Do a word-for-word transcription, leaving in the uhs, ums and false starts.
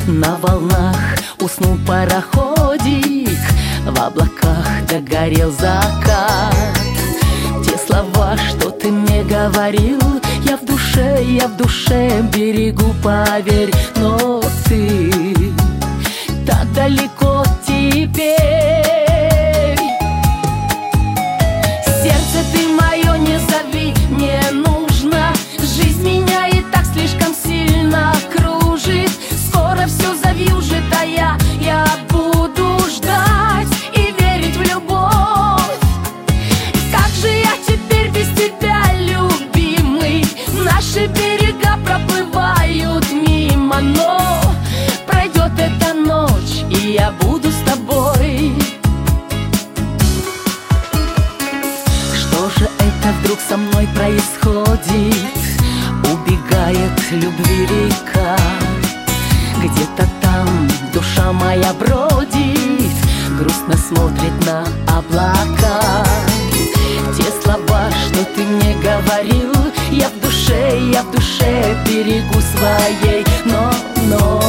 На волнах уснул пароходик, в облаках догорел закат. Те слова, что ты мне говорил, я в душе, я в душе берегу, поверь. Но ты так далеко теперь. Сердце ты мое не зови, не нужно. Жизнь меня и так слишком сильно кружит. Скоро все завьюжит, а я, я буду ждать и верить в любовь. Как же я теперь без тебя, любимый? Наши берега проплывают мимо, но пройдет эта ночь, и я буду с тобой. Что же это вдруг со мной происходит? Убегает любви река, где-то там душа моя бродит, грустно смотрит на облака. Те слова, что ты мне говорил, я в душе, я в душе берегу своей. Но, но